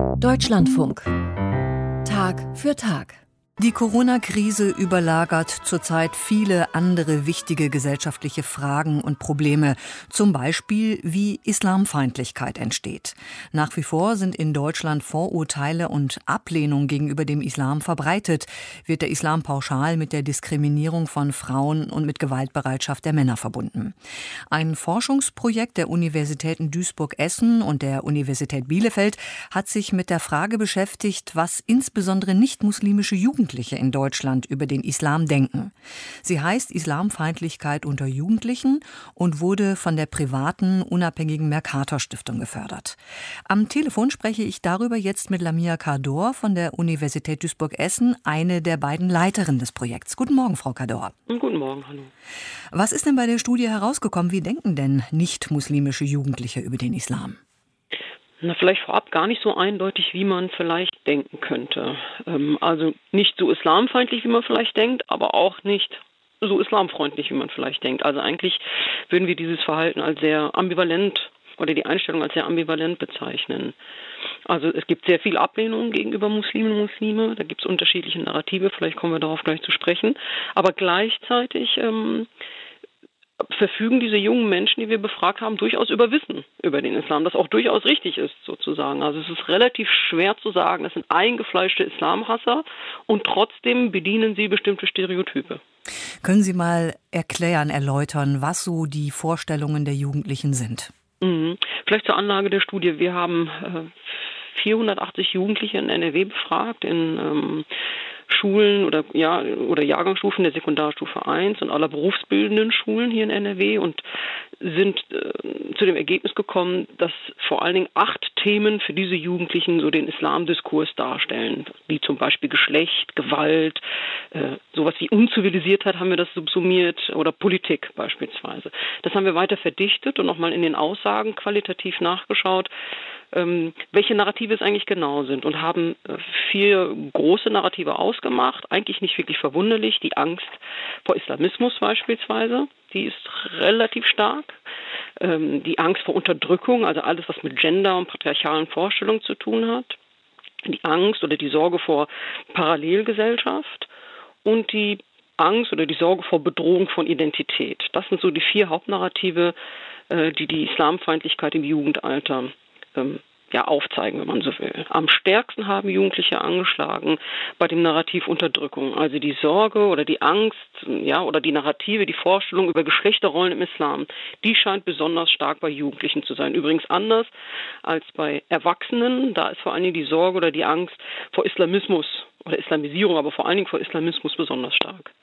Deutschlandfunk. Tag für Tag. Die Corona-Krise überlagert zurzeit viele andere wichtige gesellschaftliche Fragen und Probleme. Zum Beispiel, wie Islamfeindlichkeit entsteht. Nach wie vor sind in Deutschland Vorurteile und Ablehnung gegenüber dem Islam verbreitet. Wird der Islam pauschal mit der Diskriminierung von Frauen und mit Gewaltbereitschaft der Männer verbunden. Ein Forschungsprojekt der Universitäten Duisburg-Essen und der Universität Bielefeld hat sich mit der Frage beschäftigt, was insbesondere nicht-muslimische Jugendliche in Deutschland über den Islam denken. Sie heißt Islamfeindlichkeit unter Jugendlichen und wurde von der privaten, unabhängigen Mercator-Stiftung gefördert. Am Telefon spreche ich darüber jetzt mit Lamia Kador von der Universität Duisburg-Essen, eine der beiden Leiterinnen des Projekts. Guten Morgen, Frau Kador. Guten Morgen, hallo. Was ist denn bei der Studie herausgekommen? Wie denken denn nicht-muslimische Jugendliche über den Islam? Vielleicht vorab gar nicht so eindeutig, wie man vielleicht denken könnte. Also nicht so islamfeindlich, wie man vielleicht denkt, aber auch nicht so islamfreundlich, wie man vielleicht denkt. Also eigentlich würden wir dieses Verhalten als sehr ambivalent oder die Einstellung als sehr ambivalent bezeichnen. Also es gibt sehr viel Ablehnung gegenüber Musliminnen und Muslime. Da gibt es unterschiedliche Narrative, vielleicht kommen wir darauf gleich zu sprechen. Aber gleichzeitig verfügen diese jungen Menschen, die wir befragt haben, durchaus über Wissen über den Islam, das auch durchaus richtig ist, sozusagen. Also es ist relativ schwer zu sagen, das sind eingefleischte Islamhasser und trotzdem bedienen sie bestimmte Stereotype. Können Sie mal erläutern, was so die Vorstellungen der Jugendlichen sind? Vielleicht zur Anlage der Studie. Wir haben 480 Jugendliche in NRW befragt, in Schulen oder Jahrgangsstufen der Sekundarstufe 1 und aller berufsbildenden Schulen hier in NRW und sind zu dem Ergebnis gekommen, dass vor allen Dingen 8 Themen für diese Jugendlichen so den Islamdiskurs darstellen, wie zum Beispiel Geschlecht, Gewalt, sowas wie Unzivilisiertheit haben wir das subsumiert oder Politik beispielsweise. Das haben wir weiter verdichtet und nochmal in den Aussagen qualitativ nachgeschaut, welche Narrative es eigentlich genau sind und haben 4 große Narrative ausgemacht, eigentlich nicht wirklich verwunderlich. Die Angst vor Islamismus beispielsweise, die ist relativ stark. Die Angst vor Unterdrückung, also alles, was mit Gender und patriarchalen Vorstellungen zu tun hat. Die Angst oder die Sorge vor Parallelgesellschaft und die Angst oder die Sorge vor Bedrohung von Identität. Das sind so die 4 Hauptnarrative, die Islamfeindlichkeit im Jugendalter aufzeigen, wenn man so will. Am stärksten haben Jugendliche angeschlagen bei dem Narrativ Unterdrückung. Also die Sorge oder die Angst, oder die Narrative, die Vorstellung über Geschlechterrollen im Islam, die scheint besonders stark bei Jugendlichen zu sein. Übrigens anders als bei Erwachsenen. Da ist vor allen Dingen die Sorge oder die Angst vor Islamismus oder Islamisierung, aber vor allen Dingen vor Islamismus besonders stark.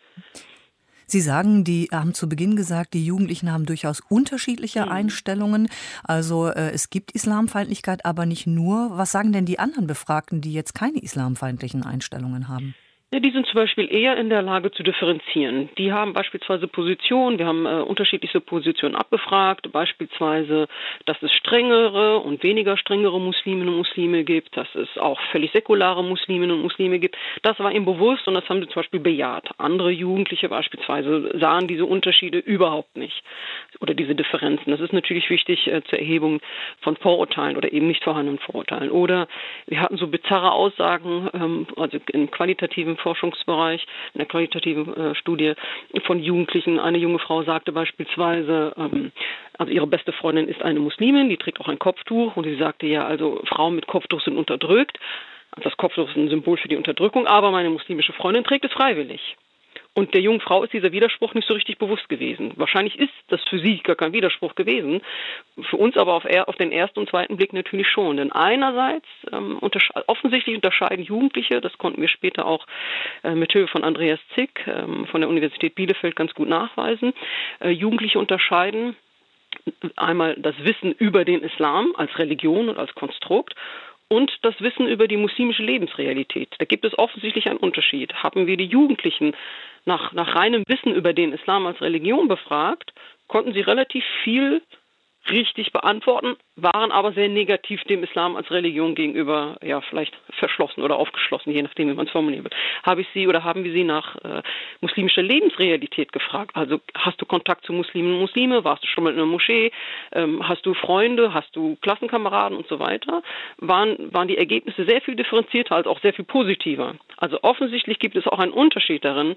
Sie sagen, die haben zu Beginn gesagt, die Jugendlichen haben durchaus unterschiedliche Einstellungen. Also es gibt Islamfeindlichkeit, aber nicht nur. Was sagen denn die anderen Befragten, die jetzt keine islamfeindlichen Einstellungen haben? Ja, die sind zum Beispiel eher in der Lage zu differenzieren. Die haben beispielsweise Positionen, wir haben unterschiedlichste Positionen abgefragt, beispielsweise, dass es strengere und weniger strengere Musliminnen und Muslime gibt, dass es auch völlig säkulare Musliminnen und Muslime gibt. Das war ihnen bewusst und das haben sie zum Beispiel bejaht. Andere Jugendliche beispielsweise sahen diese Unterschiede überhaupt nicht oder diese Differenzen. Das ist natürlich wichtig zur Erhebung von Vorurteilen oder eben nicht vorhandenen Vorurteilen. Oder wir hatten so bizarre Aussagen, also im qualitativen Forschungsbereich, in der qualitativen Studie von Jugendlichen. Eine junge Frau sagte beispielsweise, also ihre beste Freundin ist eine Muslimin, die trägt auch ein Kopftuch und sie sagte, also Frauen mit Kopftuch sind unterdrückt. Das Kopftuch ist ein Symbol für die Unterdrückung, aber meine muslimische Freundin trägt es freiwillig. Und der jungen Frau ist dieser Widerspruch nicht so richtig bewusst gewesen. Wahrscheinlich ist das für sie gar kein Widerspruch gewesen, für uns aber auf den ersten und zweiten Blick natürlich schon. Denn einerseits offensichtlich unterscheiden Jugendliche, das konnten wir später auch mit Hilfe von Andreas Zick von der Universität Bielefeld ganz gut nachweisen, Jugendliche unterscheiden einmal das Wissen über den Islam als Religion und als Konstrukt und das Wissen über die muslimische Lebensrealität. Da gibt es offensichtlich einen Unterschied. Haben wir die Jugendlichen nach reinem Wissen über den Islam als Religion befragt, konnten sie relativ viel richtig beantworten, waren aber sehr negativ dem Islam als Religion gegenüber, ja, vielleicht verschlossen oder aufgeschlossen, je nachdem, wie man es formulieren will. Haben wir Sie nach muslimischer Lebensrealität gefragt? Also hast du Kontakt zu Muslimen und Muslime? Warst du schon mal in einer Moschee? Hast du Freunde? Hast du Klassenkameraden und so weiter? Waren die Ergebnisse sehr viel differenzierter, als auch sehr viel positiver. Also offensichtlich gibt es auch einen Unterschied darin,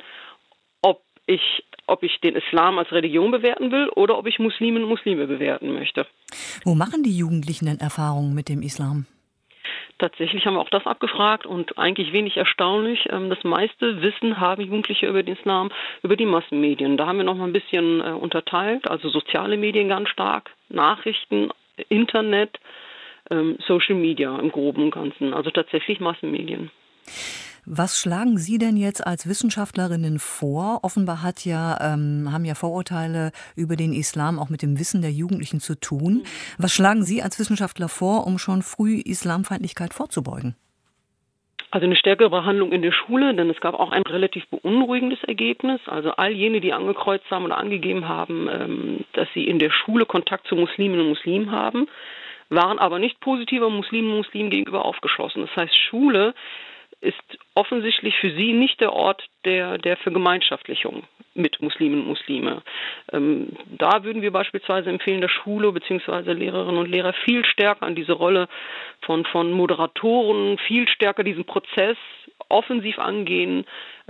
ob ich den Islam als Religion bewerten will oder ob ich Musliminnen und Muslime bewerten möchte. Wo machen die Jugendlichen denn Erfahrungen mit dem Islam? Tatsächlich haben wir auch das abgefragt und eigentlich wenig erstaunlich. Das meiste Wissen haben Jugendliche über den Islam, über die Massenmedien. Da haben wir noch mal ein bisschen unterteilt, also soziale Medien ganz stark, Nachrichten, Internet, Social Media im Groben und Ganzen, also tatsächlich Massenmedien. Was schlagen Sie denn jetzt als Wissenschaftlerinnen vor? Offenbar haben ja Vorurteile über den Islam auch mit dem Wissen der Jugendlichen zu tun. Was schlagen Sie als Wissenschaftler vor, um schon früh Islamfeindlichkeit vorzubeugen? Also eine stärkere Behandlung in der Schule, denn es gab auch ein relativ beunruhigendes Ergebnis. Also all jene, die angekreuzt haben oder angegeben haben, dass sie in der Schule Kontakt zu Musliminnen und Muslimen haben, waren aber nicht positiver Musliminnen und Muslimen gegenüber aufgeschlossen. Das heißt, Schule ist offensichtlich für sie nicht der Ort der Vergemeinschaftlichung mit Musliminnen und Muslime. Da würden wir beispielsweise empfehlen, dass Schule bzw. Lehrerinnen und Lehrer viel stärker an diese Rolle von Moderatoren, viel stärker diesen Prozess offensiv angehen,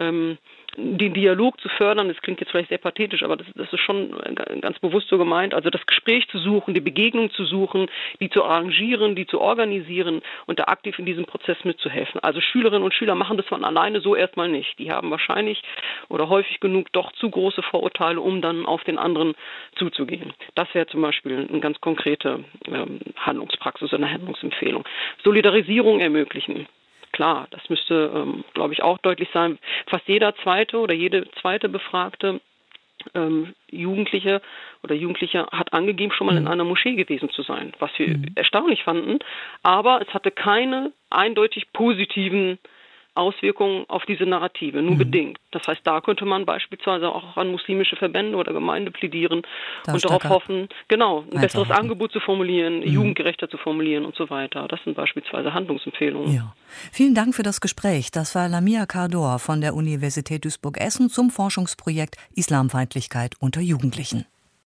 den Dialog zu fördern. Das klingt jetzt vielleicht sehr pathetisch, aber das ist schon ganz bewusst so gemeint. Also das Gespräch zu suchen, die Begegnung zu suchen, die zu arrangieren, die zu organisieren und da aktiv in diesem Prozess mitzuhelfen. Also Schülerinnen und Schüler machen das von alleine so erstmal nicht. Die haben wahrscheinlich oder häufig genug doch zu große Vorurteile, um dann auf den anderen zuzugehen. Das wäre zum Beispiel eine ganz konkrete Handlungspraxis, eine Handlungsempfehlung. Solidarisierung ermöglichen. Klar, das müsste, glaube ich, auch deutlich sein. Fast jeder zweite oder jede zweite befragte Jugendliche oder Jugendliche hat angegeben, schon mal in einer Moschee gewesen zu sein, was wir erstaunlich fanden. Aber es hatte keine eindeutig positiven Auswirkungen auf diese Narrative, nur bedingt. Das heißt, da könnte man beispielsweise auch an muslimische Verbände oder Gemeinde plädieren und darauf hoffen, genau, ein besseres Angebot zu formulieren, jugendgerechter zu formulieren und so weiter. Das sind beispielsweise Handlungsempfehlungen. Ja. Vielen Dank für das Gespräch. Das war Lamia Kardor von der Universität Duisburg-Essen zum Forschungsprojekt Islamfeindlichkeit unter Jugendlichen.